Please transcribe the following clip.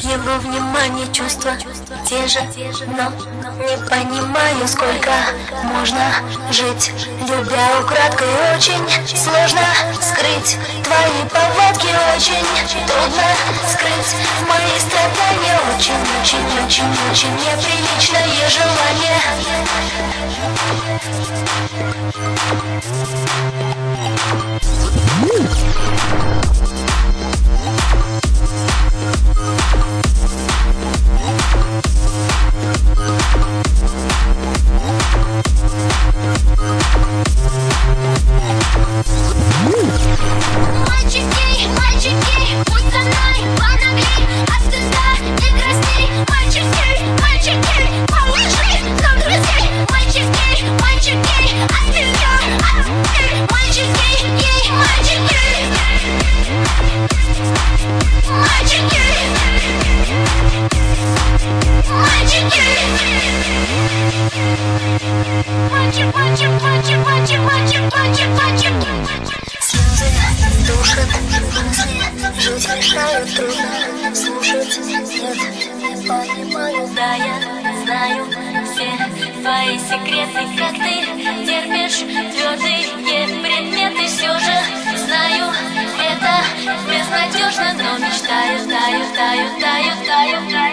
его внимание, чувства те же, но не понимаю, сколько можно жить, любя украдкой. Очень сложно скрыть твои повадки, очень трудно скрыть мои страдания. Очень неприличное желание. Мальчики, пусть со мной помогли, от стыда не красней. Мальчики, получи нам друзей. Мальчики, от меня, мальчики, мальчики. Слезы душат мысли, жить мешают, трудно слушать. Нет, не понимаю. Да, я знаю все твои секреты, как ты терпишь твердые предметы. Все же знаю, это безнадежно, но мечтаю, таю.